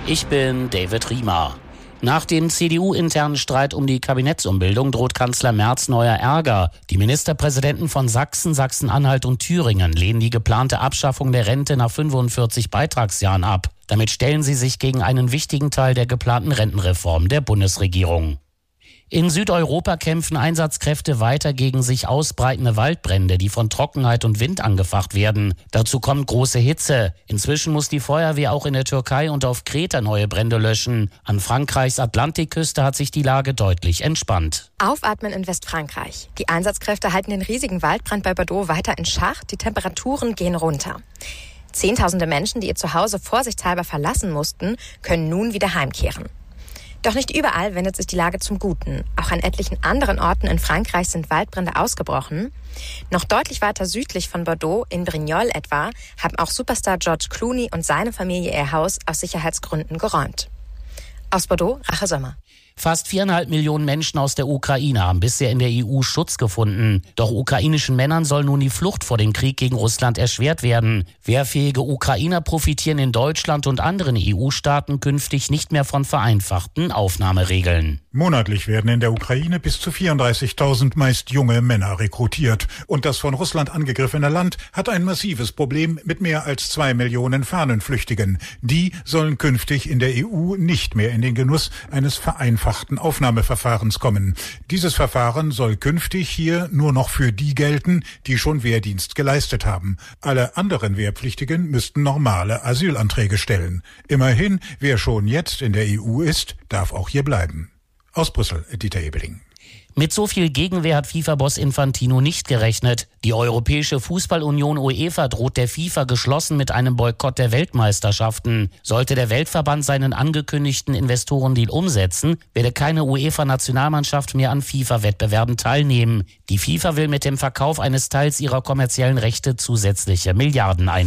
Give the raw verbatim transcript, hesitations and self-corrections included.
Ich bin David Riemer. Nach dem C D U-internen Streit um die Kabinettsumbildung droht Kanzler Merz neuer Ärger. Die Ministerpräsidenten von Sachsen, Sachsen-Anhalt und Thüringen lehnen die geplante Abschaffung der Rente nach fünfundvierzig Beitragsjahren ab. Damit stellen sie sich gegen einen wichtigen Teil der geplanten Rentenreform der Bundesregierung. In Südeuropa kämpfen Einsatzkräfte weiter gegen sich ausbreitende Waldbrände, die von Trockenheit und Wind angefacht werden. Dazu kommt große Hitze. Inzwischen muss die Feuerwehr auch in der Türkei und auf Kreta neue Brände löschen. An Frankreichs Atlantikküste hat sich die Lage deutlich entspannt. Aufatmen in Westfrankreich. Die Einsatzkräfte halten den riesigen Waldbrand bei Bordeaux weiter in Schach. Die Temperaturen gehen runter. Zehntausende Menschen, die ihr Zuhause vorsichtshalber verlassen mussten, können nun wieder heimkehren. Doch nicht überall wendet sich die Lage zum Guten. Auch an etlichen anderen Orten in Frankreich sind Waldbrände ausgebrochen. Noch deutlich weiter südlich von Bordeaux, in Brignoles etwa, haben auch Superstar George Clooney und seine Familie ihr Haus aus Sicherheitsgründen geräumt. Aus Bordeaux, Rache Sommer. Fast viereinhalb Millionen Menschen aus der Ukraine haben bisher in der E U Schutz gefunden. Doch ukrainischen Männern soll nun die Flucht vor dem Krieg gegen Russland erschwert werden. Wehrfähige Ukrainer profitieren in Deutschland und anderen E U-Staaten künftig nicht mehr von vereinfachten Aufnahmeregeln. Monatlich werden in der Ukraine bis zu vierunddreißigtausend meist junge Männer rekrutiert. Und das von Russland angegriffene Land hat ein massives Problem mit mehr als zwei Millionen Fahnenflüchtigen. Die sollen künftig in der E U nicht mehr in den Genuss eines vereinfachten Aufnahmeverfahrens kommen. Dieses Verfahren soll künftig hier nur noch für die gelten, die schon Wehrdienst geleistet haben. Alle anderen Wehrpflichtigen müssten normale Asylanträge stellen. Immerhin, wer schon jetzt in der E U ist, darf auch hier bleiben. Aus Brüssel, Dieter Ebeling. Mit so viel Gegenwehr hat FIFA-Boss Infantino nicht gerechnet. Die Europäische Fußballunion UEFA droht der FIFA geschlossen mit einem Boykott der Weltmeisterschaften. Sollte der Weltverband seinen angekündigten Investorendeal umsetzen, werde keine UEFA-Nationalmannschaft mehr an FIFA-Wettbewerben teilnehmen. Die FIFA will mit dem Verkauf eines Teils ihrer kommerziellen Rechte zusätzliche Milliarden einnehmen.